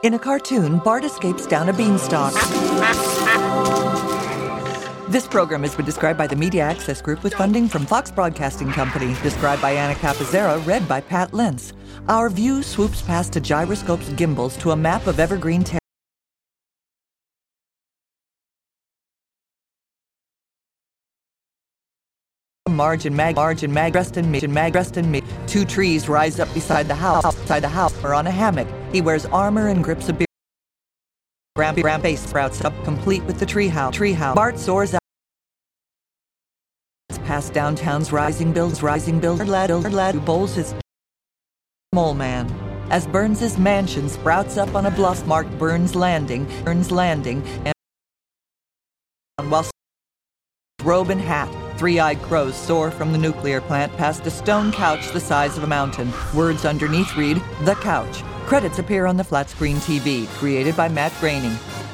In a cartoon, Bart escapes down a beanstalk. This program has been described by the Media Access Group with funding from Fox Broadcasting Company. Described by Anna Capizera, read by Pat Lentz. Our view swoops past a gyroscope's gimbals to a map of evergreen territory. Marge and Mag, dressed in me. Two trees rise up beside the house, or on a hammock. He wears armor and grips a beer. Ramp base sprouts up, complete with the treehouse. Bart soars out past downtown's rising build. Lad who bowls his mole man. As Burns' mansion sprouts up on a bluff marked Burns Landing, and while robe and hat, three-eyed crows soar from the nuclear plant past a stone couch the size of a mountain. Words underneath read, The Couch. Credits appear on the flat-screen TV, created by Matt Groening.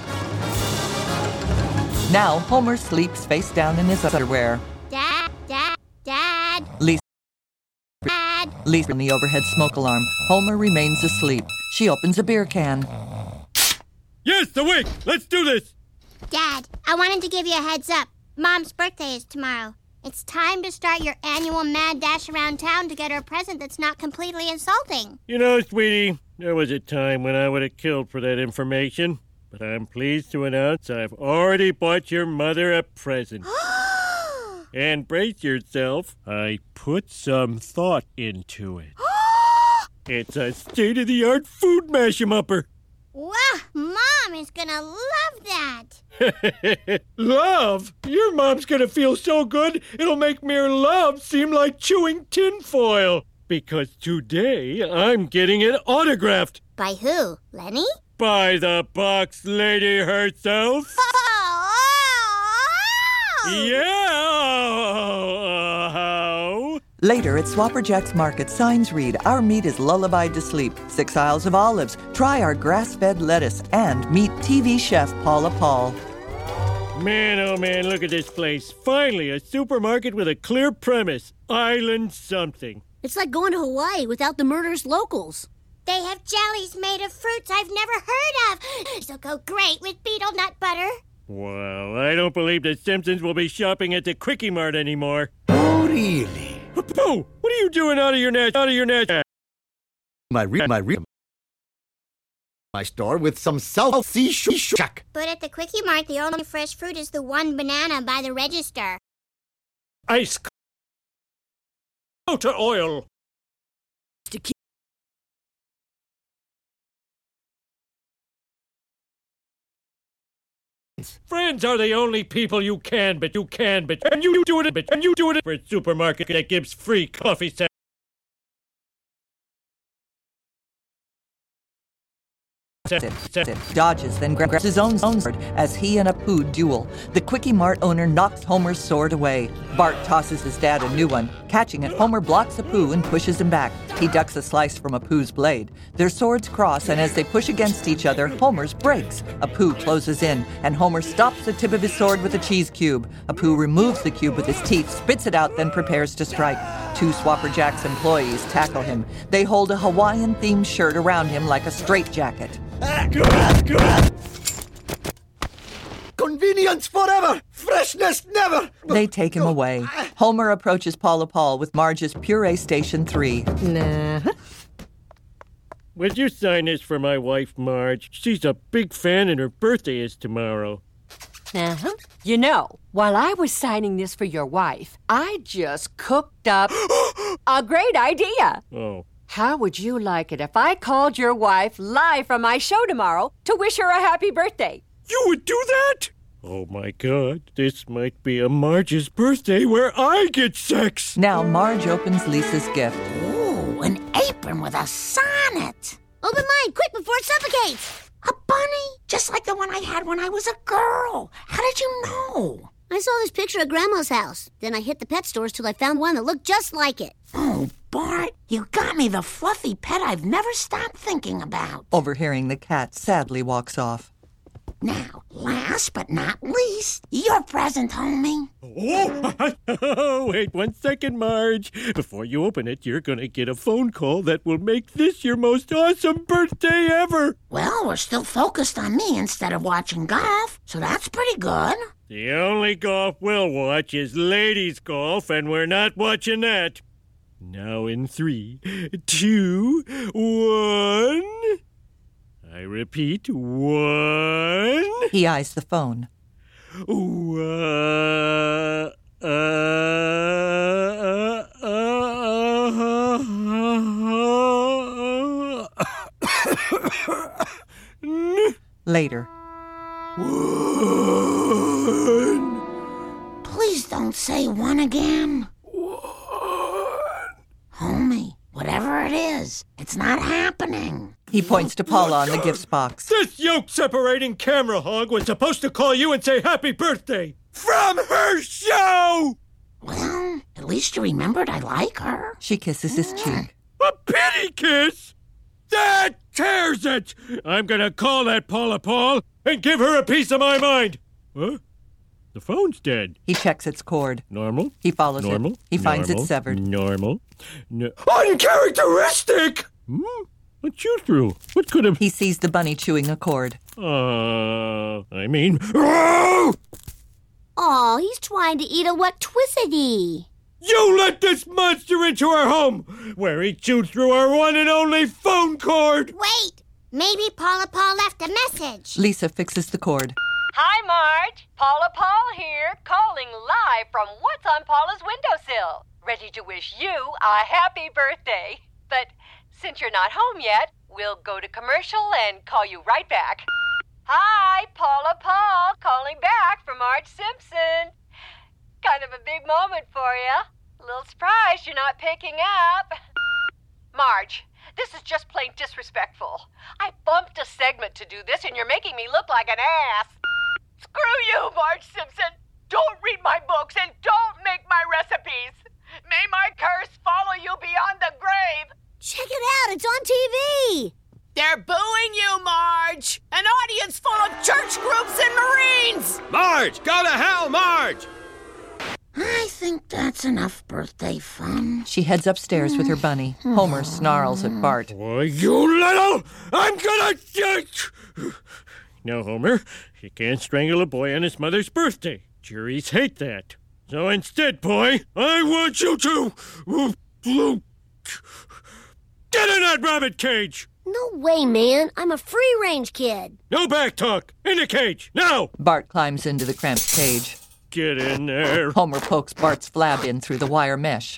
Now, Homer sleeps face down in his underwear. Dad. Lisa in the overhead smoke alarm. Homer remains asleep. She opens a beer can. Yes, awake! Let's do this! Dad, I wanted to give you a heads up. Mom's birthday is tomorrow. It's time to start your annual mad dash around town to get her a present that's not completely insulting. You know, sweetie, there was a time when I would have killed for that information. But I'm pleased to announce I've already bought your mother a present. And brace yourself, I put some thought into it. It's a state-of-the-art food mash-em-upper. Wow, Mom is gonna love that. Love? Your mom's gonna feel so good, it'll make mere love seem like chewing tinfoil. Because today, I'm getting it autographed. By who? Lenny? By the box lady herself. Yeah! Later at Swapper Jack's Market, signs read, Our meat is lullabied to sleep. 6 aisles of olives. Try our grass-fed lettuce. And meet TV chef Paula Paul. Man, oh man, look at this place. Finally, a supermarket with a clear premise. Island something. It's like going to Hawaii without the murderous locals. They have jellies made of fruits I've never heard of. This'll go great with beetle nut butter. Wow, I don't believe the Simpsons will be shopping at the Quickie Mart anymore. Oh, really? Pooh, what are you doing out of your net? My store with some South Sea Shack. But at the Quickie Mart, the only fresh fruit is the one banana by the register. Ice to oil. Friends are the only people you can, but and you do it for a supermarket that gives free coffee sandwiches. Dodges, then grabs his own sword as he and Apu duel. The Quickie Mart owner knocks Homer's sword away. Bart tosses his dad a new one. Catching it, Homer blocks Apu and pushes him back. He ducks a slice from Apu's blade. Their swords cross, and as they push against each other, Homer's breaks. Apu closes in, and Homer stops the tip of his sword with a cheese cube. Apu removes the cube with his teeth, spits it out, then prepares to strike. 2 Swapper Jack's employees tackle him. They hold a Hawaiian-themed shirt around him like a straitjacket. Convenience forever! Freshness never! They take him away. Homer approaches Paula Paul with Marge's Puree Station 3. Nah. Would you sign this for my wife, Marge? She's a big fan and her birthday is tomorrow. Uh-huh. You know, while I was signing this for your wife, I just cooked up a great idea. Oh. How would you like it if I called your wife live from my show tomorrow to wish her a happy birthday? You would do that? Oh, my God. This might be a Marge's birthday where I get sex. Now Marge opens Lisa's gift. Ooh, an apron with a sonnet. Open mine, quick, before it suffocates. A bunny? Just like the one I had when I was a girl. How did you know? I saw this picture at Grandma's house. Then I hit the pet stores till I found one that looked just like it. Oh, Bart, you got me the fluffy pet I've never stopped thinking about. Overhearing, the cat sadly walks off. Now, lounge last but not least, your present, homie. Oh, wait 1 second, Marge. Before you open it, you're going to get a phone call that will make this your most awesome birthday ever. Well, we're still focused on me instead of watching golf, so that's pretty good. The only golf we'll watch is ladies' golf, and we're not watching that. Now in 3, 2, 1. I repeat, 1. He eyes the phone. Later. 1. Please don't say 1 again. 1. Homie, whatever it is, it's not happening. He points to Paula on the gifts box. This yoke-separating camera hog was supposed to call you and say happy birthday from her show! Well, at least you remembered I like her. She kisses his cheek. A pity kiss? That tears it! I'm gonna call that Paula Paul and give her a piece of my mind. Huh? The phone's dead. He checks its cord. Normal. He follows Normal. it. He finds it Normal. severed. Normal. Uncharacteristic! What you threw? What could have... He sees the bunny chewing a cord. I mean... Aw, he's trying to eat a what twissity. You let this monster into our home, where he chewed through our one and only phone cord! Wait! Maybe Paula Paul left a message. Lisa fixes the cord. Hi, Marge. Paula Paul here, calling live from what's on Paula's windowsill. Ready to wish you a happy birthday. But since you're not home yet, we'll go to commercial and call you right back. Hi, Paula Paul, calling back from Marge Simpson. Kind of a big moment for you. A little surprised you're not picking up. Marge, this is just plain disrespectful. I bumped a segment to do this, and you're making me look like an ass. Screw you, Marge Simpson. Don't read my books, and don't make my recipes. May my curse follow you beyond the grave. Check it out, it's on TV. They're booing you, Marge! An audience full of church groups and Marines! Marge! Go to hell, Marge! I think that's enough birthday fun. She heads upstairs with her bunny. Homer snarls at Bart. Why, you little... I'm gonna get... No, Homer, you can't strangle a boy on his mother's birthday. Juries hate that. So instead, boy, I want you to... Get in that rabbit cage! No way, man. I'm a free-range kid. No back talk! In the cage, now! Bart climbs into the cramped cage. Get in there. Homer pokes Bart's flab in through the wire mesh.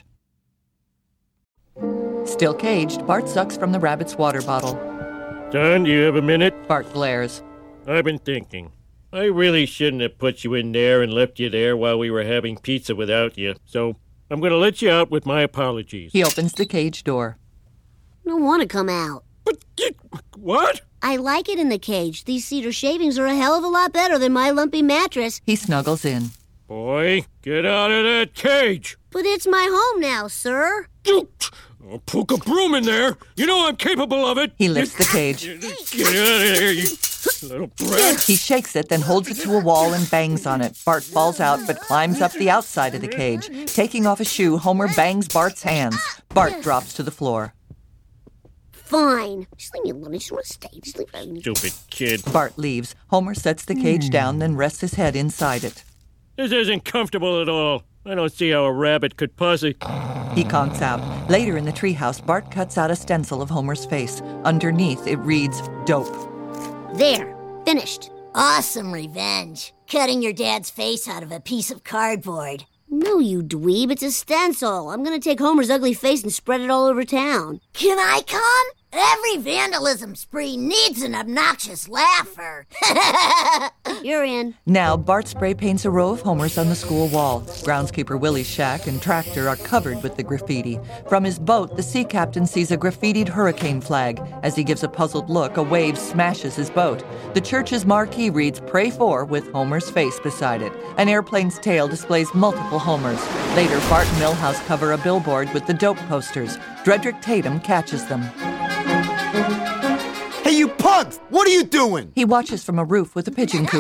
Still caged, Bart sucks from the rabbit's water bottle. Don, do you have a minute? Bart glares. I've been thinking. I really shouldn't have put you in there and left you there while we were having pizza without you. So I'm going to let you out with my apologies. He opens the cage door. I don't want to come out. But what? I like it in the cage. These cedar shavings are a hell of a lot better than my lumpy mattress. He snuggles in. Boy, get out of that cage. But it's my home now, sir. I'll poke a broom in there. You know I'm capable of it. He lifts the cage. Get out of there, you little brat. He shakes it, then holds it to a wall and bangs on it. Bart falls out, but climbs up the outside of the cage. Taking off a shoe, Homer bangs Bart's hands. Bart drops to the floor. Fine. Just leave me alone. I just want to stay. Just leave me alone. Stupid kid. Bart leaves. Homer sets the cage down, then rests his head inside it. This isn't comfortable at all. I don't see how a rabbit could possibly... He conks out. Later in the treehouse, Bart cuts out a stencil of Homer's face. Underneath, it reads, dope. There. Finished. Awesome revenge. Cutting your dad's face out of a piece of cardboard. No, you dweeb. It's a stencil. I'm going to take Homer's ugly face and spread it all over town. Can I come? Every vandalism spree needs an obnoxious laugher. You're in. Now, Bart spray paints a row of Homers on the school wall. Groundskeeper Willie's shack and tractor are covered with the graffiti. From his boat, the sea captain sees a graffitied hurricane flag. As he gives a puzzled look, a wave smashes his boat. The church's marquee reads, Pray For, with Homer's face beside it. An airplane's tail displays multiple Homers. Later, Bart and Milhouse cover a billboard with the dope posters. Dredrick Tatum catches them. Hey, you punks! What are you doing? He watches from a roof with a pigeon coop.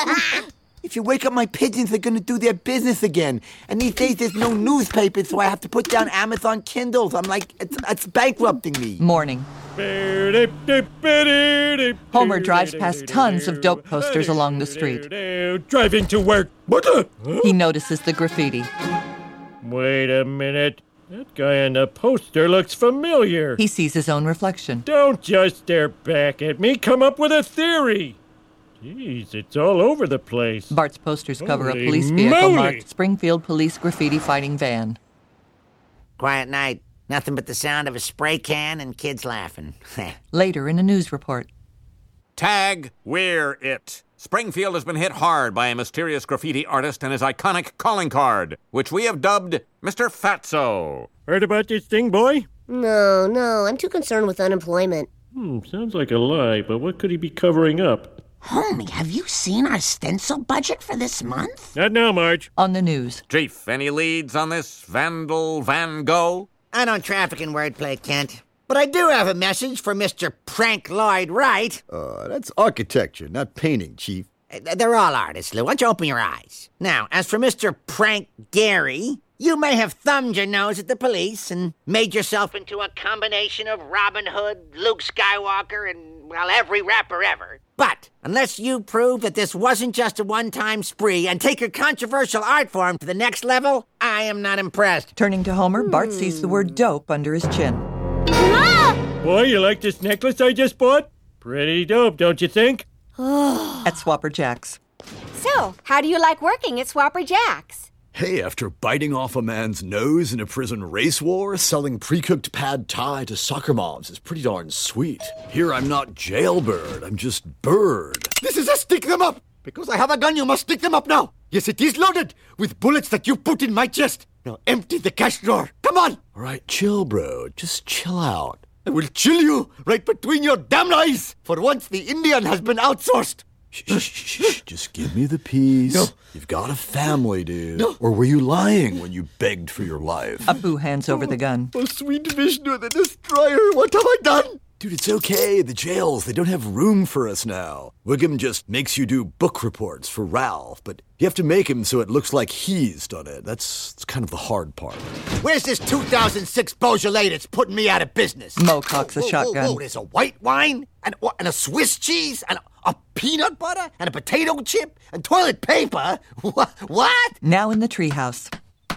If you wake up my pigeons, they're going to do their business again. And these days, there's no newspaper, so I have to put down Amazon Kindles. I'm like, it's bankrupting me. Morning. Homer drives past tons of dope posters along the street. Driving to work. He notices the graffiti. Wait a minute. That guy on the poster looks familiar. He sees his own reflection. Don't just stare back at me. Come up with a theory. Jeez, it's all over the place. Bart's posters cover Holy a police vehicle moly. marked Springfield Police Graffiti Fighting Van. Quiet night. Nothing but the sound of a spray can and kids laughing. Later in a news report. Tag, we're it. Springfield has been hit hard by a mysterious graffiti artist and his iconic calling card, which we have dubbed Mr. Fatso. Heard about this thing, boy? No, I'm too concerned with unemployment. Sounds like a lie, but what could he be covering up? Homie, have you seen our stencil budget for this month? Not now, Marge. On the news. Chief, any leads on this Vandal Van Gogh? I don't traffic in wordplay, Kent. But I do have a message for Mr. Prank Lloyd Wright. That's architecture, not painting, Chief. They're all artists, Lou. Why don't you open your eyes? Now, as for Mr. Prank Gary, you may have thumbed your nose at the police and made yourself into a combination of Robin Hood, Luke Skywalker, and, well, every rapper ever. But unless you prove that this wasn't just a one-time spree and take your controversial art form to the next level, I am not impressed. Turning to Homer, Bart sees the word dope under his chin. Boy, you like this necklace I just bought? Pretty dope, don't you think? At Swapper Jack's. So, how do you like working at Swapper Jack's? Hey, after biting off a man's nose in a prison race war, selling pre-cooked pad thai to soccer moms is pretty darn sweet. Here I'm not jailbird, I'm just bird. This is a stick them up. Because I have a gun, you must stick them up now. Yes, it is loaded with bullets that you put in my chest. Now empty the cash drawer. Come on. All right, chill, bro. Just chill out. I will chill you right between your damn eyes. For once, the Indian has been outsourced. Shh. Just give me the piece. No. You've got a family, dude. No. Or were you lying when you begged for your life? Apu hands over the gun. Oh, sweet Vishnu, the destroyer. What have I done? Dude, it's okay. The jails, they don't have room for us now. Wiggum just makes you do book reports for Ralph, but you have to make him so it looks like he's done it. That's kind of the hard part. Where's this 2006 Beaujolais that's putting me out of business? Mo cocks a shotgun. Whoa, there's a white wine and a Swiss cheese and a peanut butter and a potato chip and toilet paper? What? Now in the treehouse.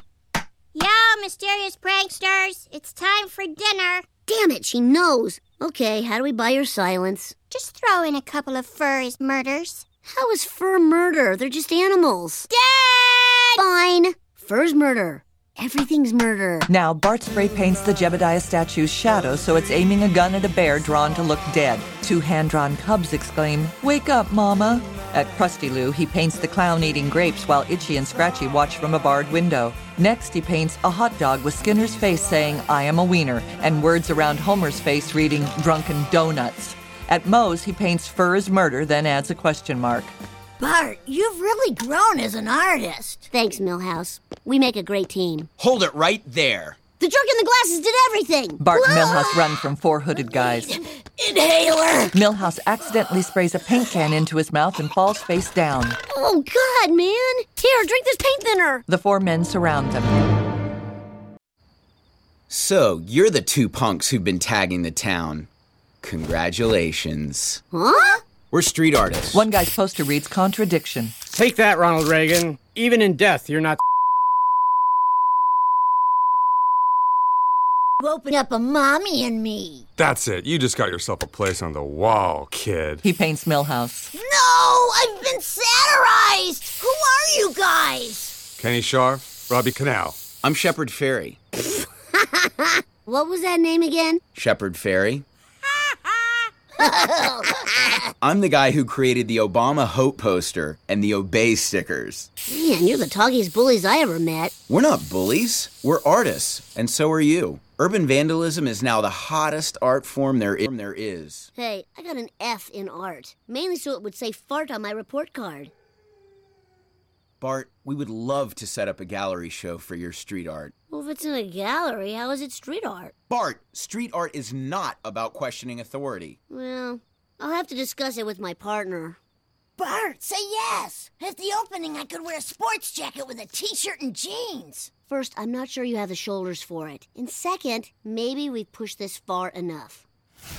Yo, mysterious pranksters. It's time for dinner. Damn it, she knows. Okay, how do we buy your silence? Just throw in a couple of furries murders. How is fur murder? They're just animals. Dead! Fine. Fur's murder. Everything's murder. Now, Bart spray paints the Jebediah statue's shadow so it's aiming a gun at a bear drawn to look dead. Two hand-drawn cubs exclaim, "Wake up, Mama!" At Krusty Lou, he paints the clown eating grapes while Itchy and Scratchy watch from a barred window. Next, he paints a hot dog with Skinner's face saying, "I am a wiener," and words around Homer's face reading, "Drunken Donuts." At Moe's, he paints "Fur is murder," then adds a question mark. Bart, you've really grown as an artist. Thanks, Milhouse. We make a great team. Hold it right there. The jerk in the glasses did everything. Bart and Milhouse run from four hooded guys. Inhaler! Milhouse accidentally sprays a paint can into his mouth and falls face down. Oh, God, man. Here, drink this paint thinner. The four men surround them. So, you're the two punks who've been tagging the town. Congratulations. Huh? We're street artists. One guy's poster reads contradiction. Take that, Ronald Reagan. Even in death, you're not... You open up a mommy and me. That's it. You just got yourself a place on the wall, kid. He paints Milhouse. No! I've been satirized! Who are you guys? Kenny Scharf, Robbie Canal. I'm Shepard Fairey. What was that name again? Shepard Fairey. I'm the guy who created the Obama Hope poster and the Obey stickers. Man, you're the toggiest bullies I ever met. We're not bullies. We're artists, and so are you. Urban vandalism is now the hottest art form there is. Hey, I got an F in art. Mainly so it would say fart on my report card. Bart, we would love to set up a gallery show for your street art. Well, if it's in a gallery, how is it street art? Bart, street art is not about questioning authority. Well, I'll have to discuss it with my partner. Bart, say yes. At the opening, I could wear a sports jacket with a t-shirt and jeans. First, I'm not sure you have the shoulders for it. And second, maybe we've pushed this far enough.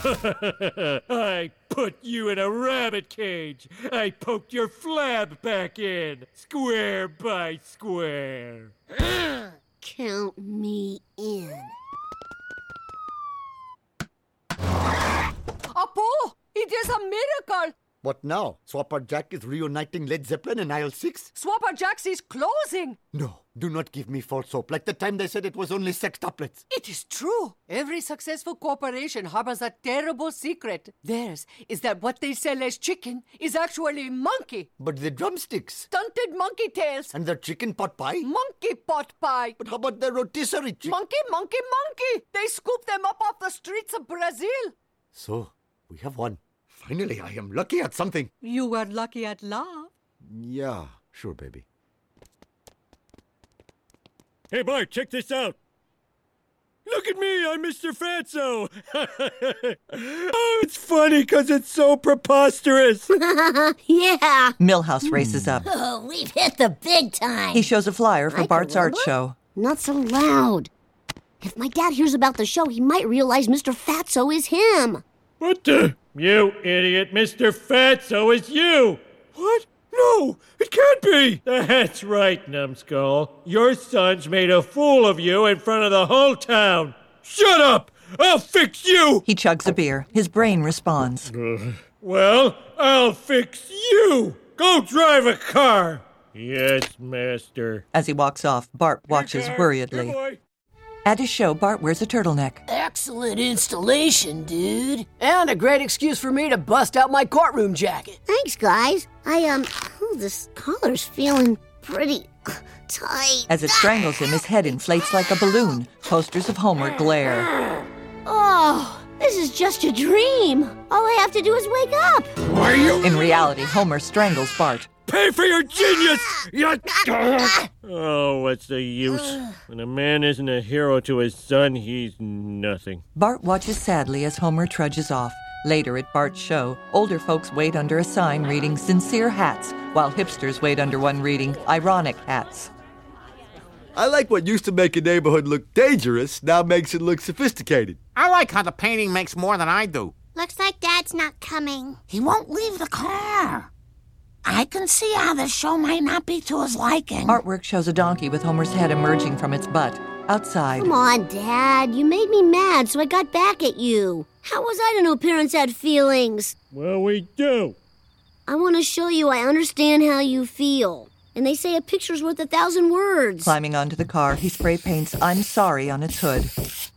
I put you in a rabbit cage. I poked your flab back in, square by square. Count me in. Apu, it is a miracle. What now? Swapper Jack is reuniting Led Zeppelin in aisle 6? Swapper Jack's is closing. No, do not give me false hope, like the time they said it was only sextuplets. It is true. Every successful corporation harbors a terrible secret. Theirs is that what they sell as chicken is actually monkey. But the drumsticks. Stunted monkey tails. And their chicken pot pie? Monkey pot pie. But how about their rotisserie chicken? Monkey. They scoop them up off the streets of Brazil. So, we have one. Finally, I am lucky at something. You were lucky at love. Yeah, sure, baby. Hey, Bart, check this out. Look at me, I'm Mr. Fatso. Oh, it's funny because it's so preposterous. Yeah. Milhouse races up. Oh, we've hit the big time. He shows a flyer for Bart's art show. Not so loud. If my dad hears about the show, he might realize Mr. Fatso is him. What the? You idiot, Mr. Fatso is you! What? No, it can't be! That's right, numbskull. Your son's made a fool of you in front of the whole town. Shut up! I'll fix you! He chugs a beer. His brain responds. Well, I'll fix you! Go drive a car! Yes, master. As he walks off, Bart watches worriedly. At his show, Bart wears a turtleneck. Excellent installation, dude. And a great excuse for me to bust out my courtroom jacket. Thanks, guys. This collar's feeling pretty tight. As it strangles him, his head inflates like a balloon. Posters of Homer glare. Oh, this is just a dream. All I have to do is wake up. Are you? In reality, Homer strangles Bart. Pay for your genius! Oh, what's the use? When a man isn't a hero to his son, he's nothing. Bart watches sadly as Homer trudges off. Later at Bart's show, older folks wait under a sign reading sincere hats, while hipsters wait under one reading ironic hats. I like what used to make a neighborhood look dangerous, now makes it look sophisticated. I like how the painting makes more than I do. Looks like Dad's not coming. He won't leave the car. I can see how this show might not be to his liking. Artwork shows a donkey with Homer's head emerging from its butt. Outside. Come on, Dad. You made me mad, so I got back at you. How was I to know parents had feelings? Well, we do. I want to show you I understand how you feel. And they say a picture's worth 1,000 words. Climbing onto the car, he spray paints I'm sorry on its hood.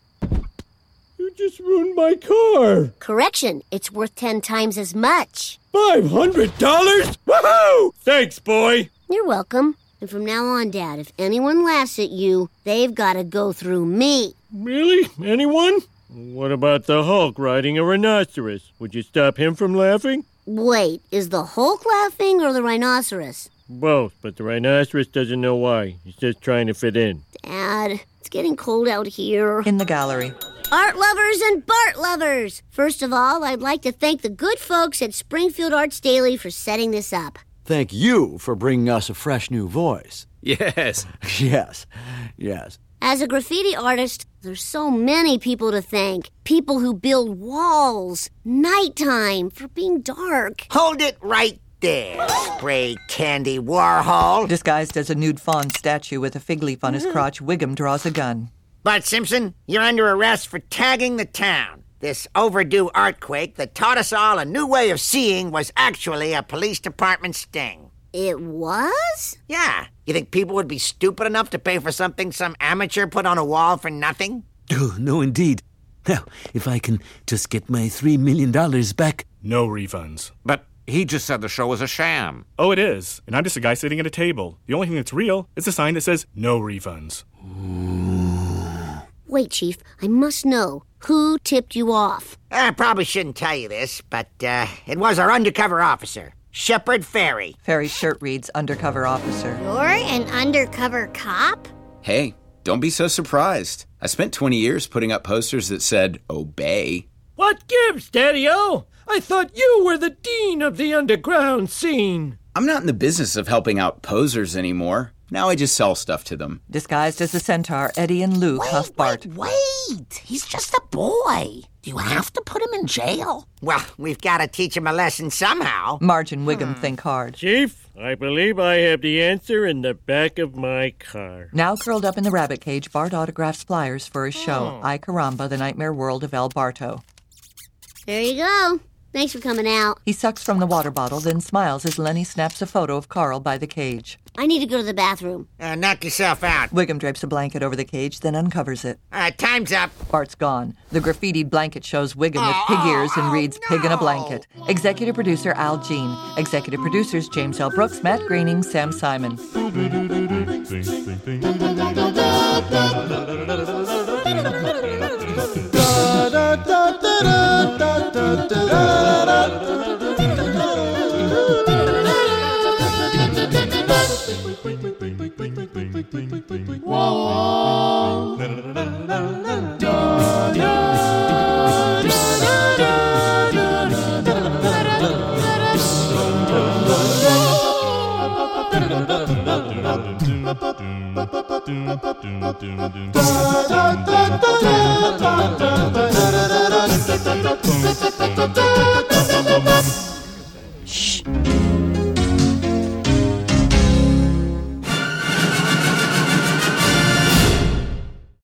You just ruined my car. Correction, it's worth 10 times as much. $500? Woohoo! Thanks, boy. You're welcome. And from now on, Dad, if anyone laughs at you, they've got to go through me. Really? Anyone? What about the Hulk riding a rhinoceros? Would you stop him from laughing? Wait, is the Hulk laughing or the rhinoceros? Both, but the rhinoceros doesn't know why. He's just trying to fit in. Dad, it's getting cold out here. In the gallery. Art lovers and Bart lovers! First of all, I'd like to thank the good folks at Springfield Arts Daily for setting this up. Thank you for bringing us a fresh new voice. Yes. Yes. As a graffiti artist, there's so many people to thank. People who build walls, nighttime, for being dark. Hold it right there, Spray Candy Warhol. Disguised as a nude fawn statue with a fig leaf on his crotch, Wiggum draws a gun. Bart Simpson, you're under arrest for tagging the town. This overdue earthquake that taught us all a new way of seeing was actually a police department sting. It was? Yeah. You think people would be stupid enough to pay for something some amateur put on a wall for nothing? Oh, no, indeed. Now, if I can just get my $3 million back. No refunds. But he just said the show was a sham. Oh, it is. And I'm just a guy sitting at a table. The only thing that's real is a sign that says no refunds. Wait, Chief, I must know. Who tipped you off? I probably shouldn't tell you this, but it was our undercover officer, Shepard Fairey. Fairey's shirt reads undercover officer. You're an undercover cop? Hey, don't be so surprised. I spent 20 years putting up posters that said, obey. What gives, Daddy-O? I thought you were the dean of the underground scene. I'm not in the business of helping out posers anymore. Now I just sell stuff to them. Disguised as a centaur, Eddie and Luke huff Bart. Wait! He's just a boy. Do you have to put him in jail? Well, we've got to teach him a lesson somehow. Marge and Wiggum think hard. Chief, I believe I have the answer in the back of my car. Now curled up in the rabbit cage, Bart autographs flyers for his show, Ay Caramba, The Nightmare World of El Barto. There you go. Thanks for coming out. He sucks from the water bottle, then smiles as Lenny snaps a photo of Carl by the cage. I need to go to the bathroom. Knock yourself out. Wiggum drapes a blanket over the cage, then uncovers it. Time's up. Bart's gone. The graffitied blanket shows Wiggum with pig ears and reads Pig in a Blanket. Executive producer Al Jean. Executive producers James L. Brooks, Matt Greening, Sam Simon. Da